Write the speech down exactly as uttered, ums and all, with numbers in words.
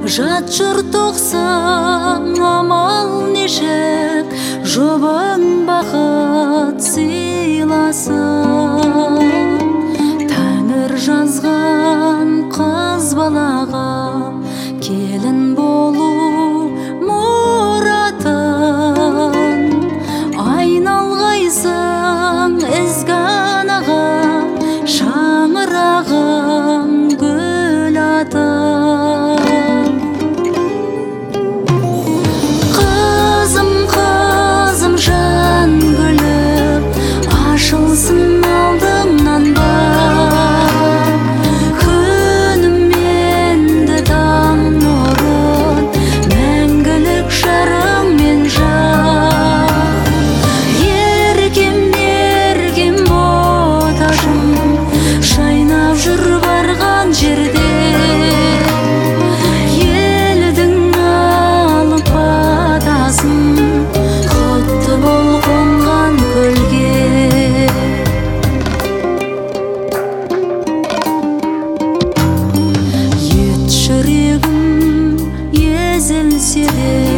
Жат жұрт тоқсан амал нешік, жұбын бақыт сыйласын. Тәңір жазған қыз балаға келін болу мұратын. Айналғайсың ізгі анаға, шаңырағың гүл атын. Қызым, қызым, жан гүлім, ашылсын алдымнан бар. Күнім енді таң нұрын, мәңгілік жарыңмен жақ. Еркем, еркем боташым, шайнап жүр барған жерде. Елдің алып батасын, құтты бол қонған көлге. Ет жүрегім езілсе де,